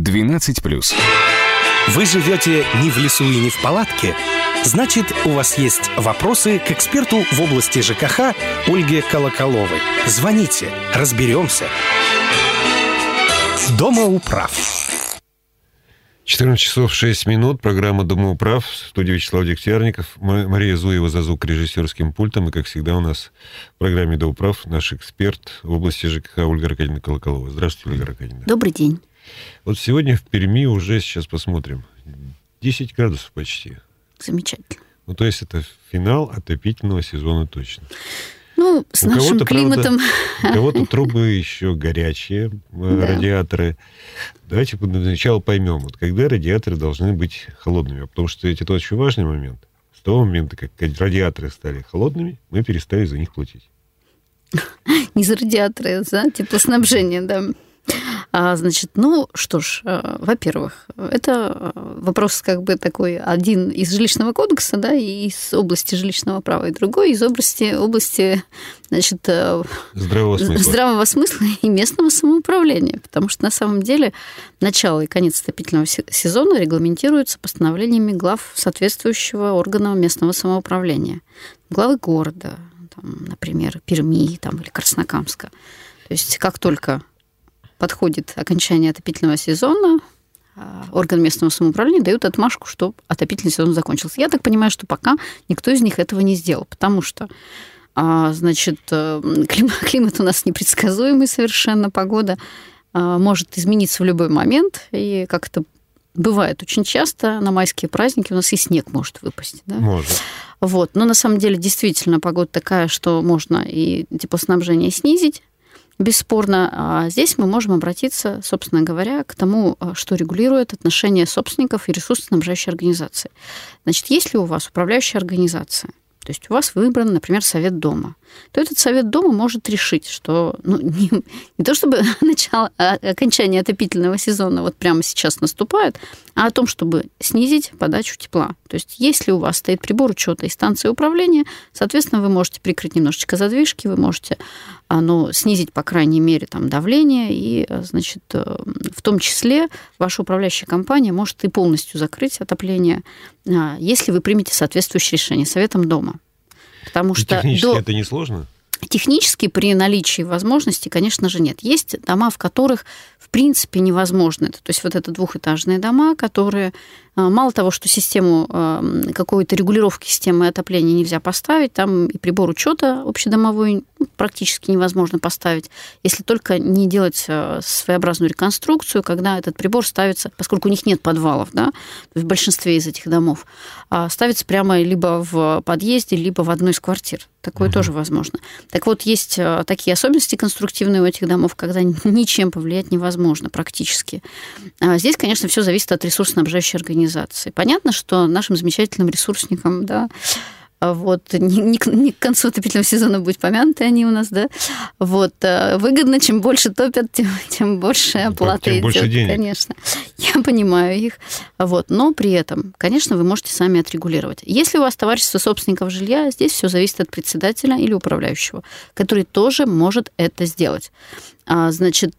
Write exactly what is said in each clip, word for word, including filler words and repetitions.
двенадцать плюс. Вы живете не в лесу и не в палатке? Значит, у вас есть вопросы к эксперту в области ЖКХ Ольге Колоколовой. Звоните, разберемся. Домоуправ. четырнадцать часов шесть минут. Программа «Домоуправ». В студии Вячеслав Дегтярников. Мария Зуева за звукорежиссерским пультом. И, как всегда, у нас в программе «Домоуправ» наш эксперт в области ЖКХ Ольга Аркадьевна Колоколова. Здравствуйте, Ольга Аркадьевна. Добрый день. Вот сегодня в Перми уже, сейчас посмотрим, десять градусов почти. Замечательно. Ну, то есть это финал отопительного сезона точно. Ну, с у нашим климатом... Правда, у кого-то трубы еще горячие, да. Радиаторы. Давайте для начала поймем, вот когда радиаторы должны быть холодными. Потому что это очень важный момент. С того момента, как радиаторы стали холодными, мы перестали за них платить. Не за радиаторы, а за теплоснабжение, да. А, значит, ну что ж, во-первых, это вопрос как бы такой один из жилищного кодекса, да, и из области жилищного права, и другой из области, области значит, здравого смысла. здравого смысла и местного самоуправления, потому что на самом деле начало и конец отопительного сезона регламентируются постановлениями глав соответствующего органа местного самоуправления, главы города, там, например, Перми там, или Краснокамска. То есть как только подходит окончание отопительного сезона, орган местного самоуправления дают отмашку, что отопительный сезон закончился. Я так понимаю, что пока никто из них этого не сделал, потому что, значит, климат, климат у нас непредсказуемый совершенно, погода может измениться в любой момент, и как это бывает очень часто, на майские праздники у нас и снег может выпасть. Да? Может. Вот. Но на самом деле действительно погода такая, что можно и теплоснабжение снизить, бесспорно. А здесь мы можем обратиться, собственно говоря, к тому, что регулирует отношения собственников и ресурсоснабжающей организации. Значит, если у вас управляющая организация, то есть у вас выбран, например, совет дома, то этот совет дома может решить, что ну, не, не то чтобы начало, а окончание отопительного сезона вот прямо сейчас наступает, а о том, чтобы снизить подачу тепла. То есть если у вас стоит прибор учета и станция управления, соответственно, вы можете прикрыть немножечко задвижки, вы можете ну, снизить, по крайней мере, там, давление, и, значит, в том числе ваша управляющая компания может и полностью закрыть отопление, если вы примете соответствующее решение советом дома. Потому что технически до... это несложно? Технически при наличии возможности, конечно же, нет. Есть дома, в которых, в принципе, невозможно это. То есть вот это двухэтажные дома, которые мало того, что систему какой-то регулировки системы отопления нельзя поставить, там и прибор учета общедомовой практически невозможно поставить, если только не делать своеобразную реконструкцию, когда этот прибор ставится, поскольку у них нет подвалов, да, в большинстве из этих домов, ставится прямо либо в подъезде, либо в одной из квартир. Такое угу. тоже возможно. Так вот, есть такие особенности конструктивные у этих домов, когда ничем повлиять невозможно практически. Здесь, конечно, все зависит от ресурсоснабжающей организации. Понятно, что нашим замечательным ресурсникам, да, вот, не, не, не к концу отопительного сезона будут помянуты они у нас, да, вот, выгодно, чем больше топят, тем, тем больше оплата идет, больше денег. Конечно. Я понимаю их, вот, но при этом, конечно, вы можете сами отрегулировать. Если у вас товарищество собственников жилья, здесь все зависит от председателя или управляющего, который тоже может это сделать. Значит,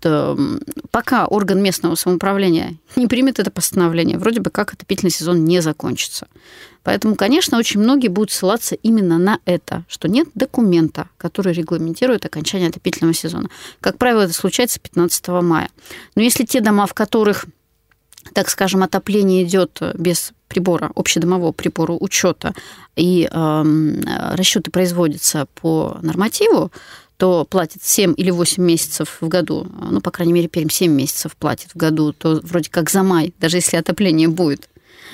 пока орган местного самоуправления не примет это постановление, вроде бы как отопительный сезон не закончится. Поэтому, конечно, очень многие будут ссылаться именно на это, что нет документа, который регламентирует окончание отопительного сезона. Как правило, это случается пятнадцатого мая. Но если те дома, в которых, так скажем, отопление идет без прибора, общедомового прибора учета, и э, расчеты производятся по нормативу, то платит семь или восемь месяцев в году, ну, по крайней мере, Пермь семь месяцев платит в году, то вроде как за май, даже если отопление будет,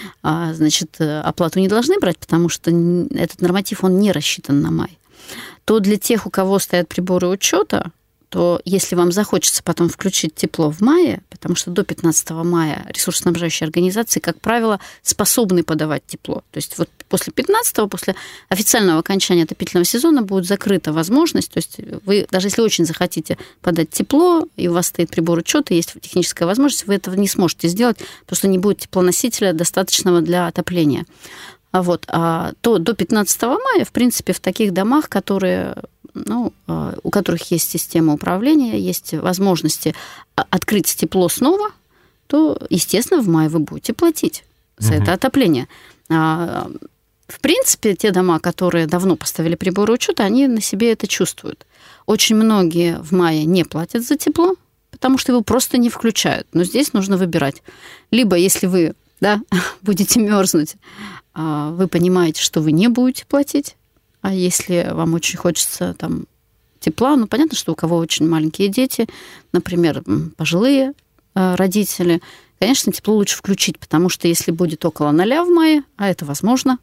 значит, оплату не должны брать, потому что этот норматив, он не рассчитан на май. То для тех, у кого стоят приборы учета, то если вам захочется потом включить тепло в мае, потому что до пятнадцатого мая ресурсоснабжающие организации, как правило, способны подавать тепло. То есть вот после пятнадцатого, после официального окончания отопительного сезона будет закрыта возможность, то есть вы, даже если очень захотите подать тепло, и у вас стоит прибор учета, есть техническая возможность, вы этого не сможете сделать, потому что не будет теплоносителя достаточного для отопления. Вот. А то до пятнадцатого мая, в принципе, в таких домах, которые... ну, у которых есть система управления, есть возможности открыть тепло снова, то, естественно, в мае вы будете платить за угу. это отопление. В принципе, те дома, которые давно поставили приборы учета, они на себе это чувствуют. Очень многие в мае не платят за тепло, потому что его просто не включают. Но здесь нужно выбирать. Либо, если вы, да, будете мерзнуть, вы понимаете, что вы не будете платить, а если вам очень хочется там тепла, ну, понятно, что у кого очень маленькие дети, например, пожилые родители, конечно, тепло лучше включить, потому что если будет около ноля в мае, а это возможно,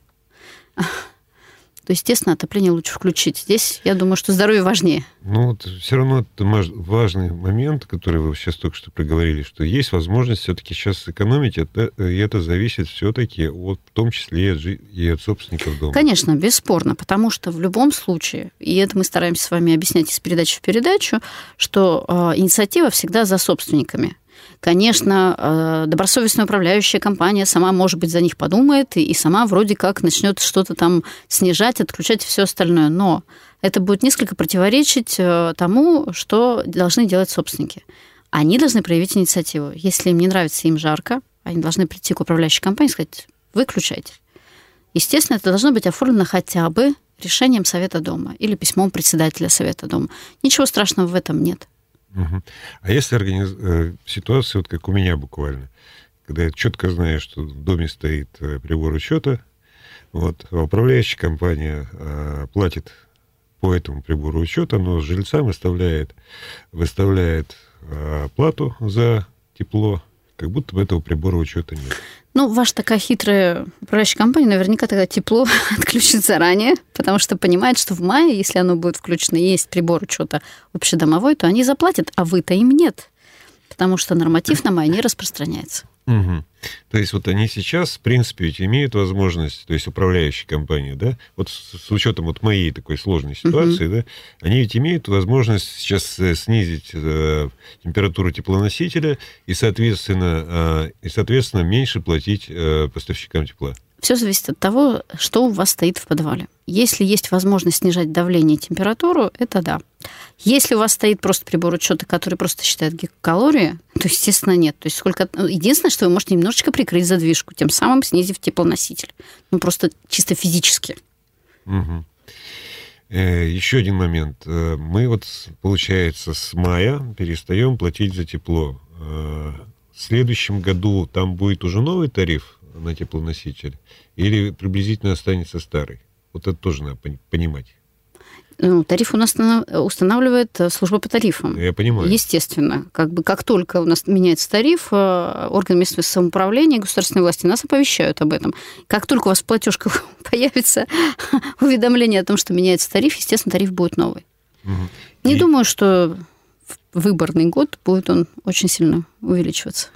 то, естественно, отопление лучше включить. Здесь, я думаю, что здоровье важнее. Ну, вот все равно это важный момент, который вы сейчас только что проговорили, что есть возможность все-таки сейчас сэкономить, это, и это зависит все-таки от, в том числе и от собственников дома. Конечно, бесспорно, потому что в любом случае, и это мы стараемся с вами объяснять из передачи в передачу, что э, инициатива всегда за собственниками. Конечно, добросовестная управляющая компания сама, может быть, за них подумает и сама вроде как начнет что-то там снижать, отключать и все остальное. Но это будет несколько противоречить тому, что должны делать собственники. Они должны проявить инициативу. Если им не нравится, им жарко, они должны прийти к управляющей компании и сказать: выключайте. Естественно, это должно быть оформлено хотя бы решением Совета дома или письмом председателя Совета дома. Ничего страшного в этом нет. Угу. А если организ... ситуация, вот как у меня буквально, когда я четко знаю, что в доме стоит прибор учета, вот, а управляющая компания а, платит по этому прибору учета, но жильцам выставляет, выставляет а, плату за тепло, как будто бы этого прибора учета нет. Ну, ваша такая хитрая управляющая компания наверняка тогда тепло отключит заранее, потому что понимает, что в мае, если оно будет включено, и есть прибор учета общедомовой, то они заплатят, а вы-то им нет, потому что норматив на май не распространяется. Угу. То есть вот они сейчас, в принципе, ведь имеют возможность, то есть управляющие компании, да, вот с, с учетом вот моей такой сложной ситуации, угу. да, они ведь имеют возможность сейчас снизить э, температуру теплоносителя и, соответственно, э, и, соответственно, меньше платить э, поставщикам тепла. Все зависит от того, что у вас стоит в подвале. Если есть возможность снижать давление и температуру, это да. Если у вас стоит просто прибор учета, который просто считает гигакалории, то, естественно, нет. То есть сколько... Единственное, что вы можете немножечко прикрыть задвижку, тем самым снизив теплоноситель. Ну, просто чисто физически. Угу. Э, еще один момент. Мы вот, получается, с мая перестаем платить за тепло. Э, в следующем году там будет уже новый тариф на теплоноситель или приблизительно останется старый? Вот это тоже надо понимать. Ну, тариф у нас устанавливает служба по тарифам. Я понимаю. Естественно. Как бы, как только у нас меняется тариф, органы местного самоуправления, государственной власти нас оповещают об этом. Как только у вас в платежках появится уведомление о том, что меняется тариф, естественно, тариф будет новый. Угу. Не И... думаю, что в выборный год будет он очень сильно увеличиваться.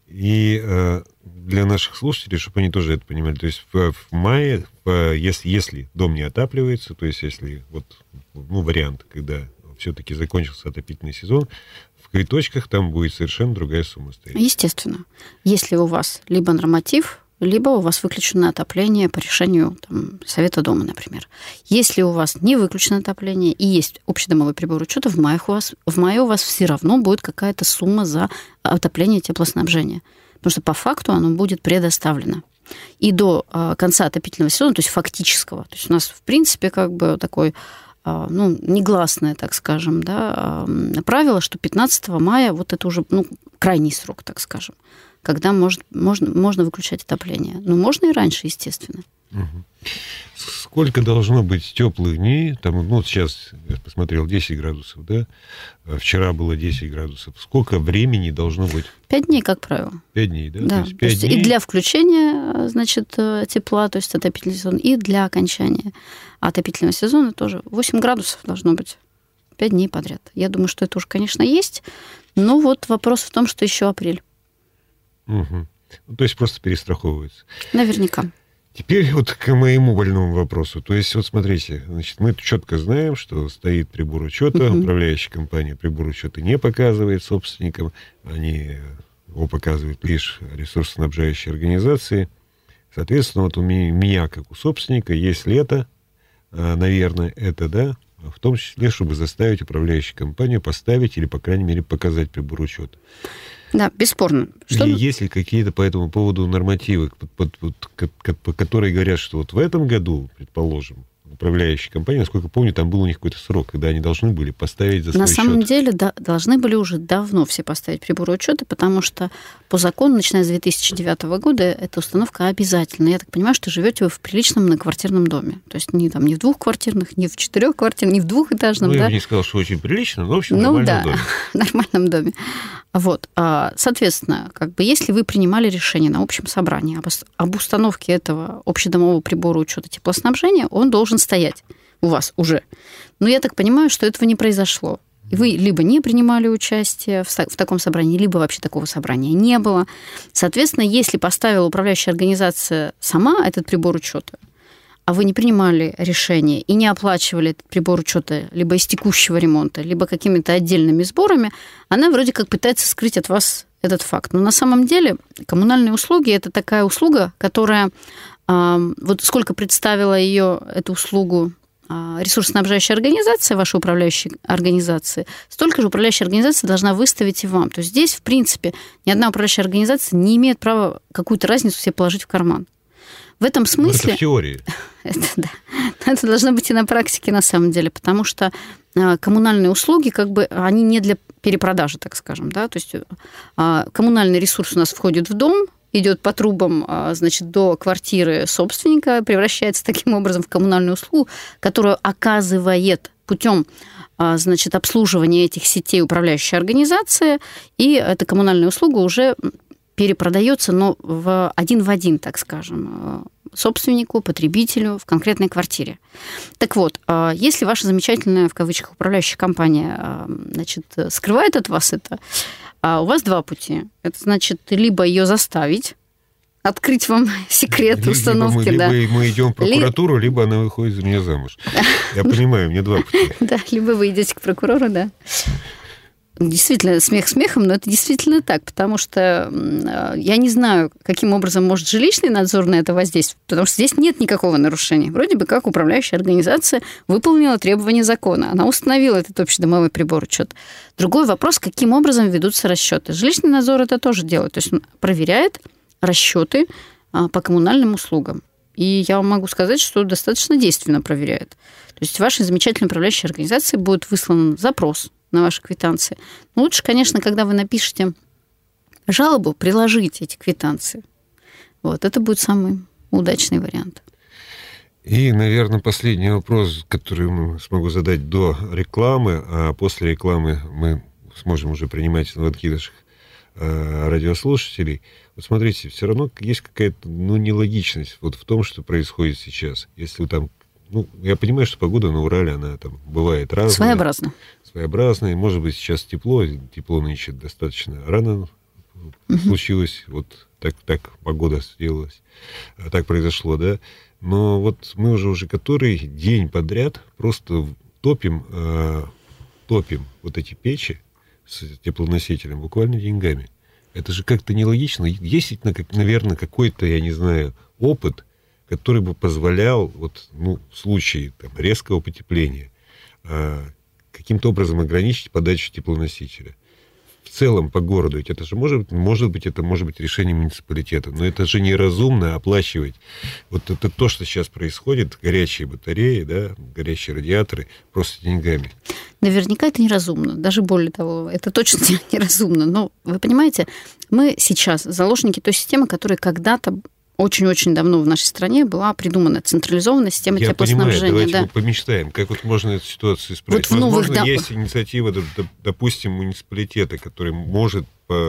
И э, для наших слушателей, чтобы они тоже это понимали, то есть в, в мае, в, если, если дом не отапливается, то есть если вот, ну, вариант, когда все-таки закончился отопительный сезон, в квиточках там будет совершенно другая сумма стоять. Естественно. Если у вас либо норматив, либо у вас выключено отопление по решению там, Совета дома, например. Если у вас не выключено отопление и есть общедомовой прибор учета, в мае у вас, в мае у вас все равно будет какая-то сумма за отопление и теплоснабжение. Потому что по факту оно будет предоставлено. И до конца отопительного сезона, то есть фактического, то есть у нас, в принципе, как бы такой, ну, негласное, так скажем, да, правило, что пятнадцатого мая вот это уже, ну, крайний срок, так скажем, когда может, можно, можно выключать отопление. Но можно и раньше, естественно. Угу. Сколько должно быть теплых дней? Там, ну, вот сейчас я посмотрел десять градусов, да? Вчера было десять градусов. Сколько времени должно быть? Пять дней, как правило. Пять дней, да? Да. То есть, пять то есть дней... и для включения, значит, тепла, то есть отопительный сезон, и для окончания отопительного сезона тоже восемь градусов должно быть. Пять дней подряд. Я думаю, что это уже, конечно, есть. Но вот вопрос в том, что еще апрель. Угу. Ну, то есть просто перестраховывается. Наверняка. Теперь вот к моему больному вопросу. То есть вот смотрите, значит, мы четко знаем, что стоит прибор учета, uh-huh. управляющая компания прибор учета не показывает собственникам, они его показывают лишь ресурсоснабжающие организации. Соответственно, вот у меня, как у собственника, если это, наверное, это, да, в том числе, чтобы заставить управляющую компанию поставить или, по крайней мере, показать прибор учета. Да, бесспорно. Что... И есть ли какие-то по этому поводу нормативы, которые говорят, что вот в этом году, предположим, управляющая компания, насколько помню, там был у них какой-то срок, когда они должны были поставить за свой счет. На самом деле, да, должны были уже давно все поставить приборы учета, потому что по закону, начиная с две тысячи девятого года, эта установка обязательна. Я так понимаю, что живете вы в приличном многоквартирном доме. То есть не, там, не в двухквартирных, не в четырехквартирных, не в двухэтажном. Ну, да? я бы не сказал, что очень прилично, но, в общем, в ну, нормальном да, доме. в нормальном доме. Вот. Соответственно, как бы, если вы принимали решение на общем собрании об установке этого общедомового прибора учета теплоснабжения, он должен стоять у вас уже. Но я так понимаю, что этого не произошло. Вы либо не принимали участие в таком собрании, либо вообще такого собрания не было. Соответственно, если поставила управляющая организация сама этот прибор учета, а вы не принимали решение и не оплачивали этот прибор учета либо из текущего ремонта, либо какими-то отдельными сборами, она вроде как пытается скрыть от вас этот факт. Но на самом деле коммунальные услуги – это такая услуга, которая, вот сколько представила ее, эту услугу, ресурсоснабжающая организация, ваша управляющая организация, столько же управляющая организация должна выставить и вам. То есть здесь, в принципе, ни одна управляющая организация не имеет права какую-то разницу себе положить в карман. В этом смысле... Это в теории. Это, да. Это должно быть и на практике, на самом деле, потому что коммунальные услуги, как бы, они не для перепродажи, так скажем. Да? То есть коммунальный ресурс у нас входит в дом, идет по трубам, значит, до квартиры собственника, превращается таким образом в коммунальную услугу, которую оказывает путем, значит, обслуживания этих сетей управляющая организация, и эта коммунальная услуга уже перепродается, но в один в один, так скажем, собственнику, потребителю в конкретной квартире. Так вот, если ваша замечательная, в кавычках, управляющая компания, значит, скрывает от вас это, у вас два пути. Это значит, либо ее заставить, открыть вам секрет либо установки. Мы, да. Либо мы идем в прокуратуру, Ли... либо она выходит за меня замуж. Я понимаю, мне два пути. Да, либо вы идете к прокурору, да. Действительно, смех смехом, но это действительно так, потому что я не знаю, каким образом может жилищный надзор на это воздействовать, потому что здесь нет никакого нарушения. Вроде бы как управляющая организация выполнила требования закона, она установила этот общедомовой прибор учета. Другой вопрос, каким образом ведутся расчеты. Жилищный надзор это тоже делает, то есть он проверяет расчеты по коммунальным услугам. И я вам могу сказать, что достаточно действенно проверяет. То есть вашей замечательной управляющей организации будет выслан запрос на ваши квитанции. Но лучше, конечно, когда вы напишете жалобу, приложите эти квитанции. Вот, это будет самый удачный вариант. И, наверное, последний вопрос, который я смогу задать до рекламы, а после рекламы мы сможем уже принимать звонки наших э, радиослушателей. Вот смотрите, все равно есть какая-то, ну, нелогичность вот в том, что происходит сейчас. Если там, ну, я понимаю, что погода на Урале, она там бывает разная. Своеобразно. Своеобразные. Может быть, сейчас тепло, тепло нынче достаточно рано uh-huh. случилось, вот так, так погода сделалась, так произошло, да. Но вот мы уже уже который день подряд просто топим, э, топим вот эти печи с теплоносителем буквально деньгами. Это же как-то нелогично. Есть, наверное, какой-то, я не знаю, опыт, который бы позволял вот, ну, в случае там, резкого потепления э, каким-то образом ограничить подачу теплоносителя. В целом по городу, ведь это же может, может быть, это может быть решение муниципалитета, но это же неразумно оплачивать. Вот это то, что сейчас происходит, горячие батареи, да, горячие радиаторы, просто деньгами. Наверняка это неразумно, даже более того, это точно неразумно. Но вы понимаете, мы сейчас заложники той системы, которая когда-то очень-очень давно в нашей стране была придумана централизованная система Я теплоснабжения. Я понимаю, давайте да. мы помечтаем, как вот можно эту ситуацию исправить. Вот Возможно, новых... есть инициатива, допустим, муниципалитета, который может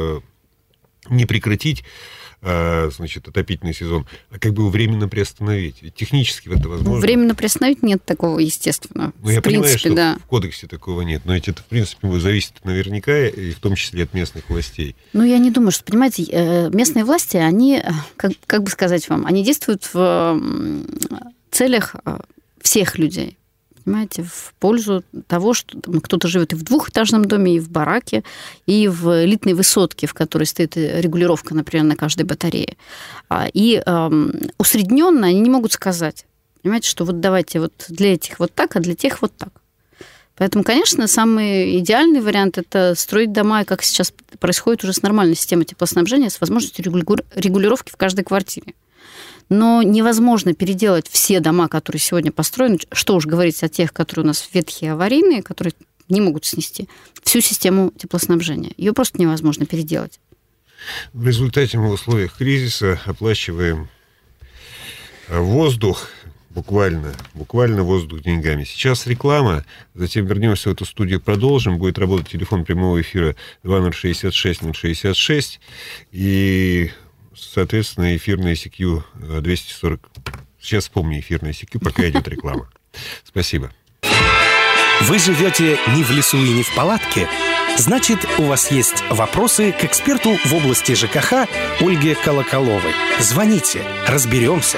не прекратить, значит, отопительный сезон, а как бы его временно приостановить. Технически это возможно. Временно приостановить нет такого, естественно. Ну, я в принципе, понимаю, что да. в кодексе такого нет, но это, в принципе, зависит наверняка, и в том числе от местных властей. Ну, я не думаю, что, понимаете, местные власти, они, как, как бы сказать вам, они действуют в целях всех людей. Понимаете, в пользу того, что там, кто-то живет и в двухэтажном доме, и в бараке, и в элитной высотке, в которой стоит регулировка, например, на каждой батарее. И эм, усредненно они не могут сказать, понимаете, что вот давайте вот для этих вот так, а для тех вот так. Поэтому, конечно, самый идеальный вариант – это строить дома, как сейчас происходит уже с нормальной системой теплоснабжения, с возможностью регулировки в каждой квартире. Но невозможно переделать все дома, которые сегодня построены, что уж говорить о тех, которые у нас ветхие, аварийные, которые не могут снести всю систему теплоснабжения. Ее просто невозможно переделать. В результате мы в условиях кризиса оплачиваем воздух, буквально, буквально воздух деньгами. Сейчас реклама, затем вернемся в эту студию, продолжим. Будет работать телефон прямого эфира два ноль шестьдесят шесть ноль шестьдесят шесть и, соответственно, эфирный си кью двести сорок. Сейчас вспомни эфирный си кью, пока идет реклама. Спасибо. Вы живете не в лесу и не в палатке? Значит, у вас есть вопросы к эксперту в области ЖКХ Ольге Колоколовой. Звоните, разберемся.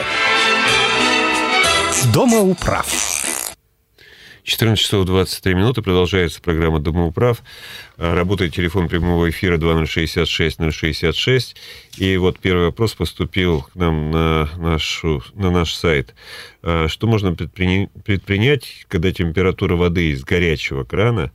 Домоуправ. четырнадцать часов двадцать три минуты. Продолжается программа «Домоуправ». Работает телефон прямого эфира два ноль шестьдесят шесть ноль шестьдесят шесть. И вот первый вопрос поступил к нам на, нашу, на наш сайт. Что можно предприня- предпринять, когда температура воды из горячего крана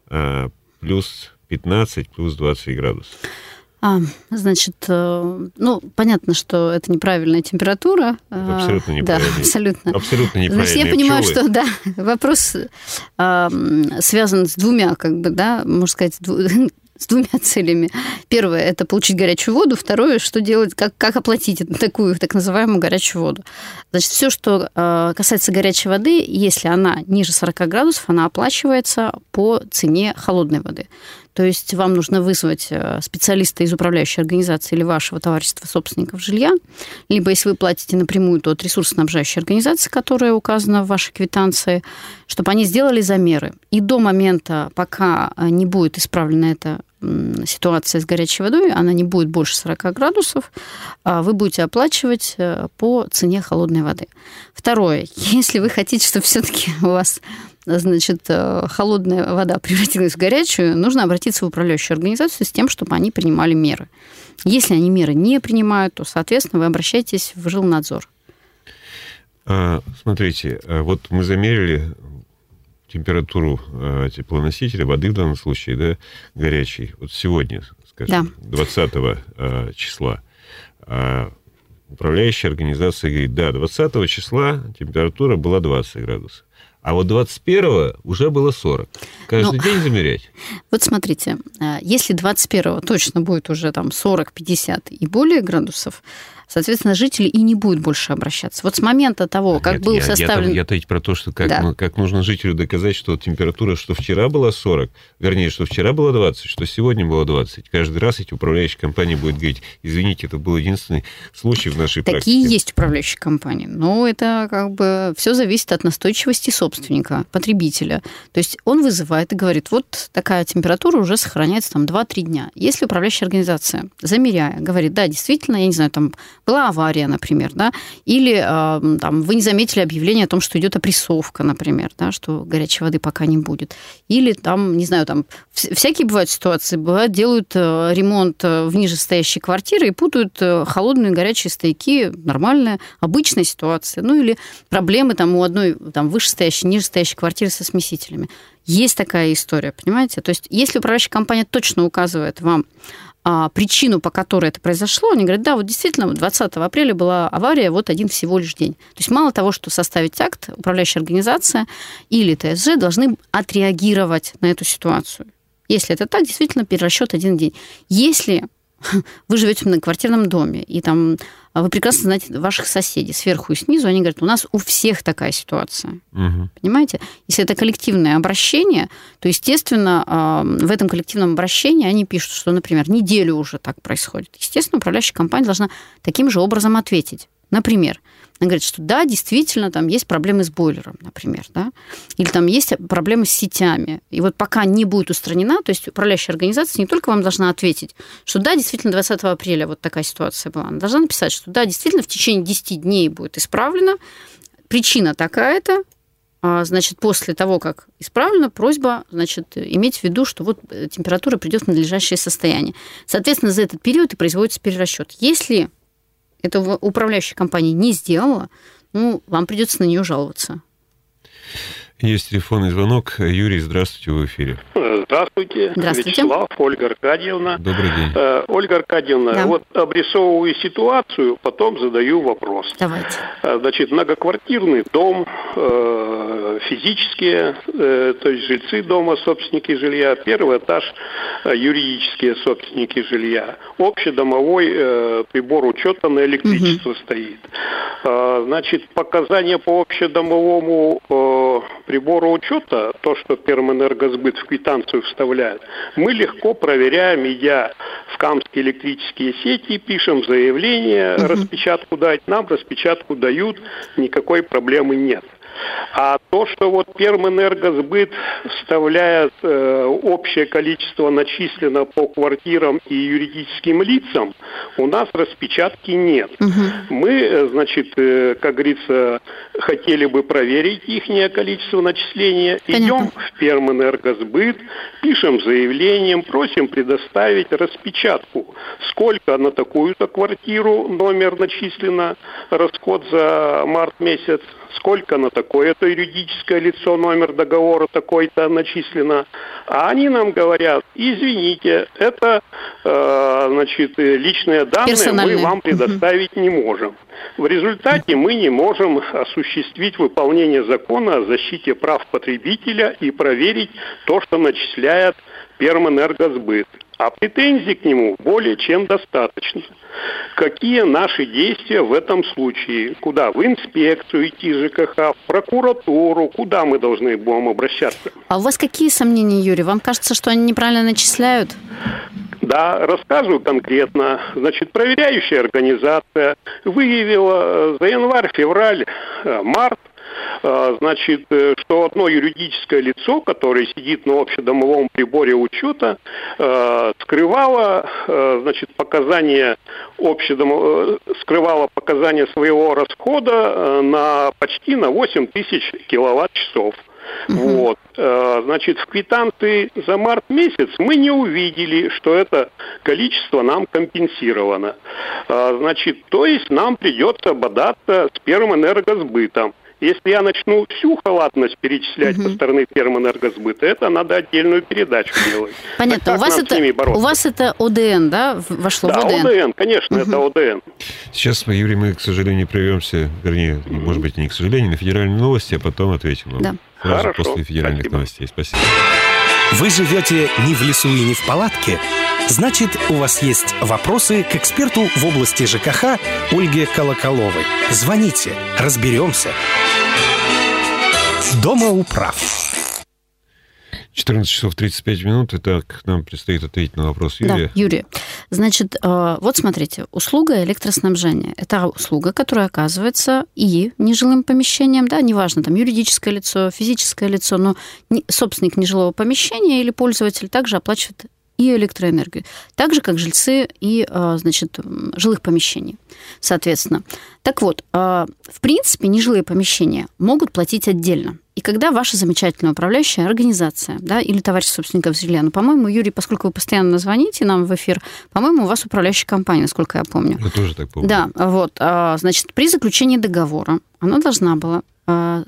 плюс пятнадцать, плюс двадцать градусов? А, значит, ну, понятно, что это неправильная температура. Это абсолютно неправильно. Да, абсолютно. Абсолютно неправильно. Значит, я понимаю, пчелы. Что, да, вопрос а, связан с двумя, как бы, да, можно сказать, дву... с двумя целями. Первое – это получить горячую воду. Второе – что делать, как, как оплатить такую так называемую горячую воду. Значит, все, что касается горячей воды, если она ниже сорок градусов, она оплачивается по цене холодной воды. То есть вам нужно вызвать специалиста из управляющей организации или вашего товарищества собственников жилья, либо, если вы платите напрямую, то от ресурсоснабжающей организации, которая указана в вашей квитанции, чтобы они сделали замеры. И до момента, пока не будет исправлена эта ситуация с горячей водой, она не будет больше сорок градусов, вы будете оплачивать по цене холодной воды. Второе, если вы хотите, чтобы все-таки у вас, значит, холодная вода превратилась в горячую, нужно обратиться в управляющую организацию с тем, чтобы они принимали меры. Если они меры не принимают, то, соответственно, вы обращаетесь в жилнадзор. А, смотрите, вот мы замерили температуру теплоносителя, воды в данном случае, да, горячей. Вот сегодня, скажем, да. двадцатого числа. Управляющая организация говорит, да, двадцатого числа температура была двадцать градусов. А вот двадцать первого уже было сорок. Каждый ну, день замерять? Вот смотрите, если двадцать первого точно будет уже там сорок, пятьдесят и более градусов, соответственно, жители и не будут больше обращаться. Вот с момента того, как Нет, был я, составлен... Я, я-то про то, что как, да. ну, как нужно жителю доказать, что температура, что вчера была сорок, вернее, что вчера было двадцать, что сегодня было двадцать. Каждый раз эти управляющие компании будут говорить, извините, это был единственный случай в нашей Такие практике. Такие есть управляющие компании. Но это как бы все зависит от настойчивости собственника, потребителя. То есть он вызывает и говорит, вот такая температура уже сохраняется там два-три дня. Если управляющая организация, замеряя, говорит, да, действительно, я не знаю, там была авария, например, да, или э, там, вы не заметили объявление о том, что идет опрессовка, например, да, что горячей воды пока не будет. Или там, не знаю, там всякие бывают ситуации, бывают, делают э, ремонт в нижестоящей квартире и путают э, холодные и горячие стояки, нормальная, обычная ситуация. Ну, или проблемы там у одной там, вышестоящей, нижестоящей квартиры со смесителями. Есть такая история, понимаете? То есть, если управляющая компания точно указывает вам а, причину, по которой это произошло, они говорят, да, вот действительно, двадцатого апреля была авария, вот один всего лишь день. То есть, мало того, что составить акт, управляющая организация или ТСЖ должны отреагировать на эту ситуацию. Если это так, действительно, перерасчет один день. Если вы живете в многоквартирном доме, и там вы прекрасно знаете ваших соседей сверху и снизу, они говорят, у нас у всех такая ситуация. Угу. Понимаете? Если это коллективное обращение, то, естественно, в этом коллективном обращении они пишут, что, например, неделю уже так происходит. Естественно, управляющая компания должна таким же образом ответить. Например, она говорит, что да, действительно, там есть проблемы с бойлером, например, да, или там есть проблемы с сетями. И вот пока не будет устранена, то есть управляющая организация не только вам должна ответить, что да, действительно, двадцатого апреля вот такая ситуация была, она должна написать, что да, действительно, в течение десяти дней будет исправлено, причина такая-то, значит, после того, как исправлено, просьба, значит, иметь в виду, что вот температура придет в надлежащее состояние. Соответственно, за этот период и производится перерасчет. Если этого управляющая компания не сделала, ну, вам придется на нее жаловаться. Есть телефонный звонок. Юрий, здравствуйте, в эфире. Здравствуйте. Здравствуйте. Вячеслав, Ольга Аркадьевна. Добрый день. Э, Ольга Аркадьевна, Да. вот обрисовываю ситуацию, потом задаю вопрос. Давайте. Э, Значит, многоквартирный дом, э, физические, э, то есть жильцы дома, собственники жилья, первый этаж, э, юридические собственники жилья, общедомовой э, прибор учета на электричество Угу. стоит. Э, Значит, показания по общедомовому э, прибору учета, то, что Пермэнергосбыт в квитанцию вставляет, мы легко проверяем, идя в Камские электрические сети, пишем заявление, Угу. распечатку дать, нам распечатку дают, никакой проблемы нет. А то, что вот Пермэнергосбыт вставляет э, общее количество начислено по квартирам и юридическим лицам, у нас распечатки нет. Угу. Мы, э, значит, э, как говорится, хотели бы проверить их количество начисления. Понятно. Идем в Пермэнергосбыт, пишем заявление, просим предоставить распечатку. Сколько на такую-то квартиру номер начислено, расход за март месяц, сколько на такое-то юридическое лицо номер договора такой-то начислено. А они нам говорят, извините, это э, значит, личные данные Персональные. мы вам предоставить не можем. В результате мы не можем осуществить выполнение закона о защите прав потребителя и проверить то, что начисляет Пермэнергосбыт. А претензий к нему более чем достаточно. Какие наши действия в этом случае? Куда? В инспекцию идти ЖКХ, в прокуратуру? Куда мы должны будем обращаться? А у вас какие сомнения, Юрий? Вам кажется, что они неправильно начисляют? Да, рассказываю конкретно. Значит, проверяющая организация выявила за январь, февраль, март, значит, что одно юридическое лицо, которое сидит на общедомовом приборе учета, скрывало, значит, показания общедомов... скрывало показания своего расхода на почти на восемь тысяч киловатт-часов. Угу. Вот. Значит, в квитанции за март месяц мы не увидели, что это количество нам компенсировано. Значит, то есть нам придется бодаться с Пермэнергосбытом. Если я начну всю халатность перечислять угу. со стороны Пермэнергосбыта, это надо отдельную передачу делать. Понятно. У вас, это, у вас это ОДН, да, вошло да, в ОДН? Да, ОДН, конечно, угу. это ОДН. Сейчас, Юрий, мы, к сожалению, прервемся, вернее, может быть, не к сожалению, на федеральные новости, а потом ответим вам. Да. Сразу Хорошо. после федеральных Спасибо. новостей. Спасибо. Вы живете не в лесу и не в палатке? Значит, у вас есть вопросы к эксперту в области ЖКХ Ольге Колоколовой. Звоните, разберемся. Домоуправ. четырнадцать часов тридцать пять минут. Итак, нам предстоит ответить на вопрос Юрия. Да, Юрий. Значит, вот смотрите, услуга электроснабжения – это услуга, которая оказывается и нежилым помещением, да, неважно, там юридическое лицо, физическое лицо, но собственник нежилого помещения или пользователь также оплачивает и электроэнергию, так же, как жильцы и, значит, жилых помещений, соответственно. Так вот, в принципе, нежилые помещения могут платить отдельно. И когда ваша замечательная управляющая организация, да, или товарищ собственников жилья, ну, по-моему, Юрий, поскольку вы постоянно звоните нам в эфир, по-моему, у вас управляющая компания, насколько я помню. Я тоже так помню. Да, вот, значит, при заключении договора она должна была в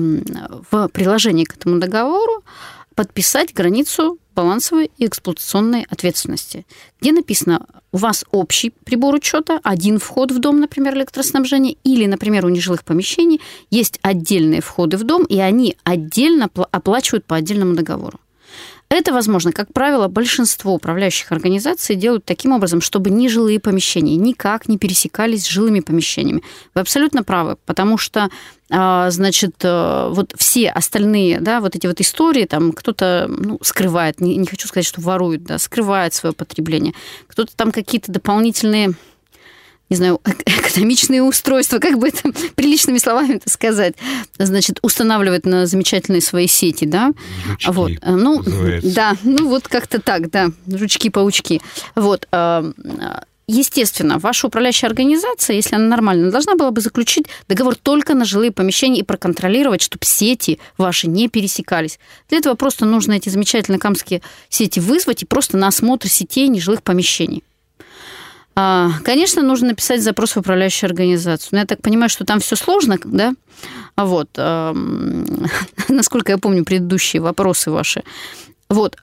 приложении к этому договору подписать границу балансовой и эксплуатационной ответственности, где написано, у вас общий прибор учета, один вход в дом, например, электроснабжения, или, например, у нежилых помещений есть отдельные входы в дом, и они отдельно оплачивают по отдельному договору. Это возможно. Как правило, большинство управляющих организаций делают таким образом, чтобы нежилые помещения никак не пересекались с жилыми помещениями. Вы абсолютно правы, потому что, значит, вот все остальные, да, вот эти вот истории, там кто-то, ну, скрывает, не, не хочу сказать, что ворует, да, скрывает свое потребление, кто-то там какие-то дополнительные, не знаю, экономичные устройства, как бы это приличными словами это сказать, значит, устанавливает на замечательные свои сети, да. Жучки, вот. Ну, называется. да, ну вот как-то так, да, жучки-паучки. Вот. Естественно, ваша управляющая организация, если она нормальная, должна была бы заключить договор только на жилые помещения и проконтролировать, чтобы сети ваши не пересекались. Для этого просто нужно эти замечательные камские сети вызвать и просто на осмотр сетей нежилых помещений. Конечно, нужно написать запрос в управляющую организацию. Но я так понимаю, что там все сложно, да? Вот. Насколько я помню предыдущие вопросы ваши. Вот.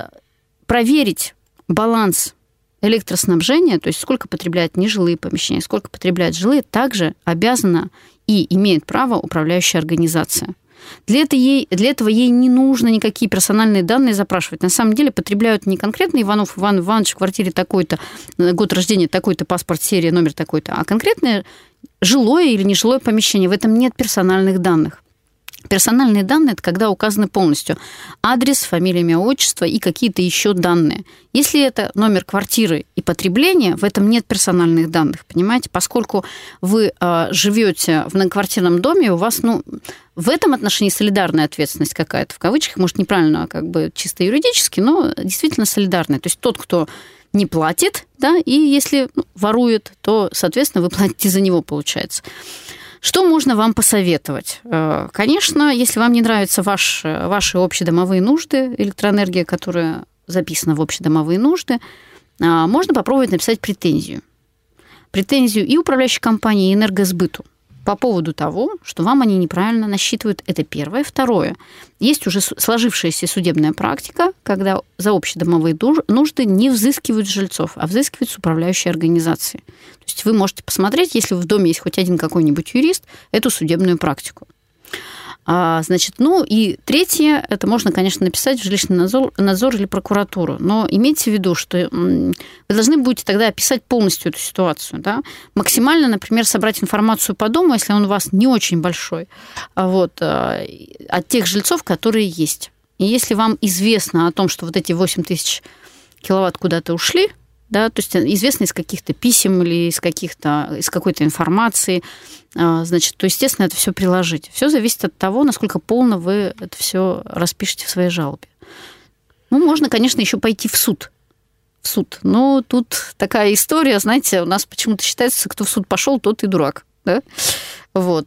Проверить баланс электроснабжения, то есть сколько потребляют нежилые помещения, сколько потребляют жилые, также обязана и имеет право управляющая организация. Для этого, ей, для этого ей не нужно никакие персональные данные запрашивать. На самом деле потребляют не конкретно Иванов Иван Иванович в квартире такой-то, год рождения такой-то, паспорт, серия, номер такой-то, а конкретное жилое или нежилое помещение. В этом нет персональных данных. Персональные данные – это когда указаны полностью адрес, фамилия, имя, отчество и какие-то еще данные. Если это номер квартиры и потребление, в этом нет персональных данных, понимаете? Поскольку вы э, живете в многоквартирном доме, у вас, ну, в этом отношении солидарная ответственность какая-то, в кавычках, может, неправильно, как бы чисто юридически, но действительно солидарная. То есть тот, кто не платит, да, и если ну, ворует, то, соответственно, вы платите за него, получается. Что можно вам посоветовать? Конечно, если вам не нравятся ваш, ваши общедомовые нужды, электроэнергия, которая записана в общедомовые нужды, можно попробовать написать претензию. Претензию и управляющей компании, и энергосбыту по поводу того, что вам они неправильно насчитывают. Это первое. Второе. Есть уже сложившаяся судебная практика, когда за общедомовые нужды не взыскивают жильцов, а взыскивают с управляющей организацией. То есть вы можете посмотреть, если в доме есть хоть один какой-нибудь юрист, эту судебную практику. А, значит, ну и третье, это можно, конечно, написать в жилищный надзор, надзор или прокуратуру, но имейте в виду, что вы должны будете тогда описать полностью эту ситуацию, да? Максимально, например, собрать информацию по дому, если он у вас не очень большой, вот, от тех жильцов, которые есть. И если вам известно о том, что вот эти восемь тысяч киловатт куда-то ушли, да, то есть известно из каких-то писем или из каких-то, из какой-то информации, значит, то, естественно, это все приложить. Все зависит от того, насколько полно вы это все распишете в своей жалобе. Ну, можно, конечно, еще пойти в суд. В суд. Но тут такая история, знаете, у нас почему-то считается, кто в суд пошел, тот и дурак. Да? Вот.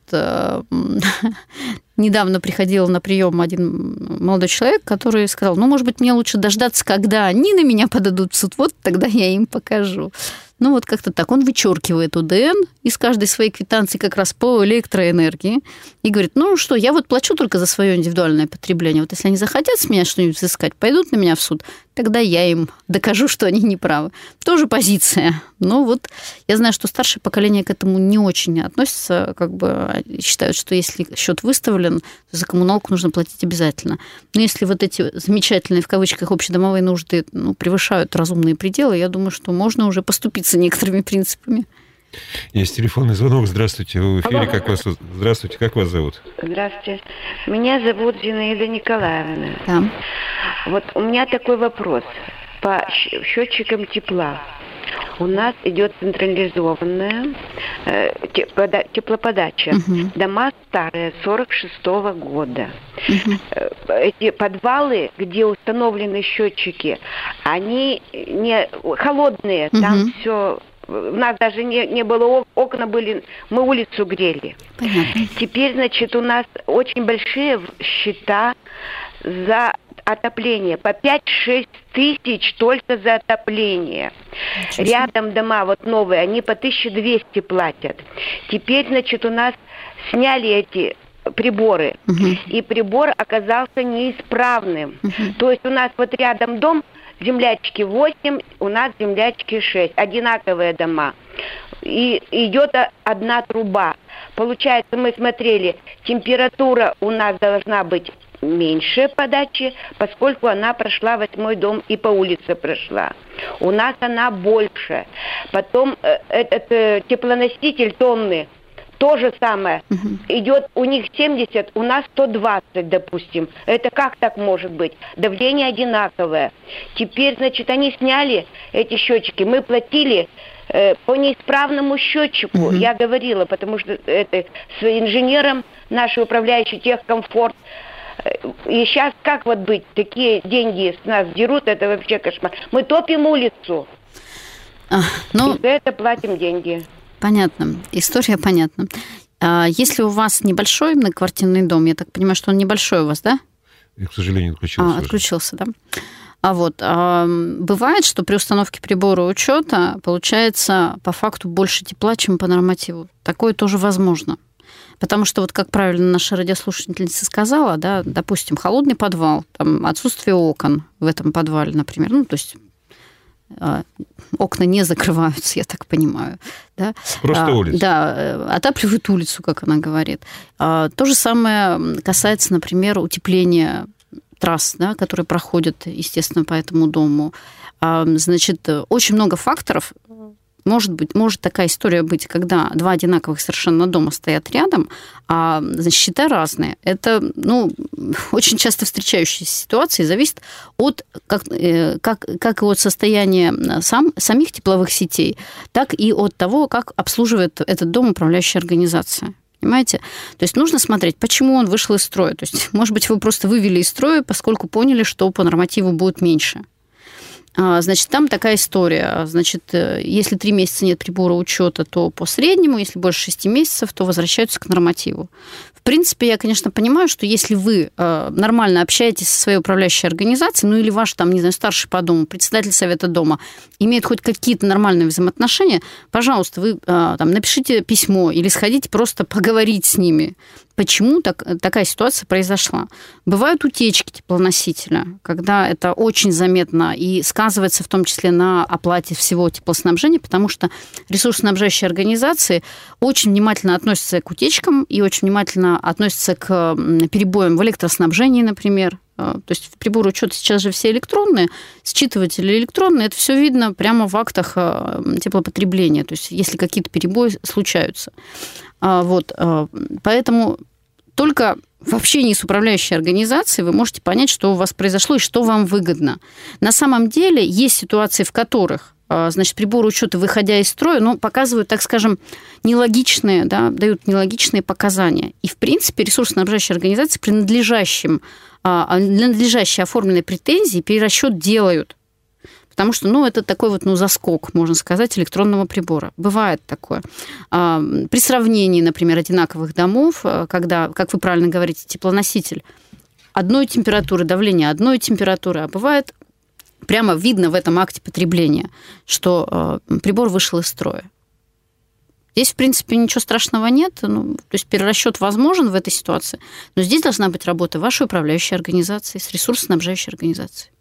Недавно приходил на прием один молодой человек, который сказал, ну, может быть, мне лучше дождаться, когда они на меня подадут в суд, вот тогда я им покажу. Ну, вот как-то так. Он вычеркивает УДН из каждой своей квитанции как раз по электроэнергии и говорит, ну что, я вот плачу только за свое индивидуальное потребление. Вот если они захотят с меня что-нибудь взыскать, пойдут на меня в суд, тогда я им докажу, что они неправы. Тоже позиция. Но вот я знаю, что старшее поколение к этому не очень относится, как бы считают, что если счет выставлен, то за коммуналку нужно платить обязательно. Но если вот эти замечательные, в кавычках, общедомовые нужды ну, превышают разумные пределы, я думаю, что можно уже поступиться некоторыми принципами. Есть телефонный звонок. Здравствуйте, вы в эфире. Как вас... Здравствуйте, как вас зовут? Здравствуйте. Меня зовут Зинаида Николаевна. Да. Вот у меня такой вопрос. По счетчикам тепла. У нас идет централизованная э, теплоподача. Угу. Дома старые, сорок шестого года. Угу. Эти подвалы, где установлены счетчики, они не холодные, угу. Там все... У нас даже не, не было окна, были, мы улицу грели. Понятно. Теперь, значит, у нас очень большие счета за отопление. По пять-шесть тысяч только за отопление. Честно? Рядом дома вот новые, они по тысяче двести платят. Теперь, значит, у нас сняли эти приборы. Угу. И прибор оказался неисправным. Угу. То есть у нас вот рядом дом, землячки восемь, у нас землячки шесть. Одинаковые дома. И идет одна труба. Получается, мы смотрели, температура у нас должна быть меньше подачи, поскольку она прошла восьмой дом и по улице прошла. У нас она больше. Потом э, этот э, теплоноситель тонны, то же самое. Uh-huh. Идет у них семьдесят, у нас сто двадцать, допустим. Это как так может быть? Давление одинаковое. Теперь, значит, они сняли эти счетчики. Мы платили э, по неисправному счетчику. Uh-huh. Я говорила, потому что это с инженером, нашей управляющей Техкомфорт. И сейчас как вот быть? Такие деньги с нас дерут, это вообще кошмар. Мы топим улицу. А, ну, и за это платим деньги. Понятно. История понятна. А если у вас небольшой многоквартирный дом, я так понимаю, что он небольшой у вас, да? И, к сожалению, отключился. А, отключился, да. А вот а, бывает, что при установке прибора учета получается по факту больше тепла, чем по нормативу. Такое тоже возможно. Потому что, вот как правильно наша радиослушательница сказала, да, допустим, холодный подвал, там, отсутствие окон в этом подвале, например, ну, то есть окна не закрываются, я так понимаю. Да? Просто а, улицу. Да, отапливают улицу, как она говорит. А, то же самое касается, например, утепления трасс, да, которые проходят, естественно, по этому дому. А, значит, очень много факторов. Может быть, может такая история быть, когда два одинаковых совершенно дома стоят рядом, а, значит, счета разные. Это, ну, очень часто встречающаяся ситуация, зависит от как, как, как и от состояния сам, самих тепловых сетей, так и от того, как обслуживает этот дом управляющая организация. Понимаете? То есть нужно смотреть, почему он вышел из строя. То есть, может быть, вы просто вывели из строя, поскольку поняли, что по нормативу будет меньше. Значит, там такая история. Значит, если три месяца нет прибора учета, то по среднему, если больше шести месяцев, то возвращаются к нормативу. В принципе, я, конечно, понимаю, что если вы нормально общаетесь со своей управляющей организацией, ну или ваш, там, не знаю, старший по дому, председатель совета дома, имеет хоть какие-то нормальные взаимоотношения, пожалуйста, вы там, напишите письмо или сходите просто поговорить с ними. Почему так, такая ситуация произошла? Бывают утечки теплоносителя, когда это очень заметно и сказывается в том числе на оплате всего теплоснабжения, потому что ресурсоснабжающие организации очень внимательно относятся к утечкам и очень внимательно относятся к перебоям в электроснабжении, например. То есть приборы учета сейчас же все электронные, считыватели электронные, это все видно прямо в актах теплопотребления, то есть если какие-то перебои случаются. Вот. Поэтому только в общении с управляющей организацией вы можете понять, что у вас произошло и что вам выгодно. На самом деле есть ситуации, в которых, значит, приборы учета, выходя из строя, ну, показывают, так скажем, нелогичные, да, дают нелогичные показания. И, в принципе, ресурсоснабжающие организации при надлежащем, надлежащей оформленной претензии перерасчет делают. Потому что, ну, это такой вот, ну, заскок, можно сказать, электронного прибора. Бывает такое. При сравнении, например, одинаковых домов, когда, как вы правильно говорите, теплоноситель одной температуры, давление одной температуры, а бывает прямо видно в этом акте потребления, что прибор вышел из строя. Здесь, в принципе, ничего страшного нет. Ну, то есть перерасчет возможен в этой ситуации, но здесь должна быть работа вашей управляющей организации с ресурсоснабжающей организацией.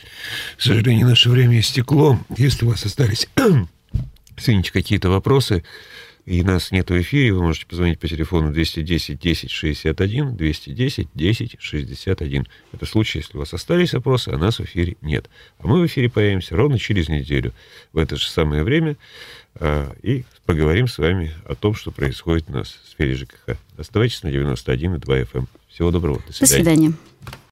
К сожалению, наше время истекло. Если у вас остались, извините, какие-то вопросы, и нас нет в эфире, вы можете позвонить по телефону двести десять десять шестьдесят один, двести десять десять шестьдесят один. Это случай, если у вас остались вопросы, а нас в эфире нет. А мы в эфире появимся ровно через неделю в это же самое время и поговорим с вами о том, что происходит у нас в сфере ЖКХ. Оставайтесь на девяносто один и два эф эм. Всего доброго. До свидания. До свидания.